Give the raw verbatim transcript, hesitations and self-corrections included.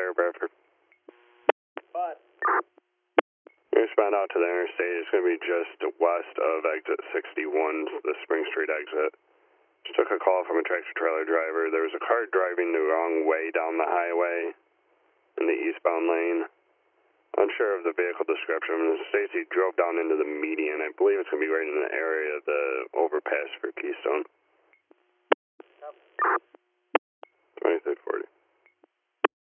Sheriff Bradford. But Respond out to the interstate. It's going to be just west of exit sixty-one, the Spring Street exit. Just took a call from a tractor trailer driver. There was a car driving the wrong way down the highway in the eastbound lane. Unsure of the vehicle description. Stacy drove down into the median. I believe it's going to be right in the area of the overpass for Keystone.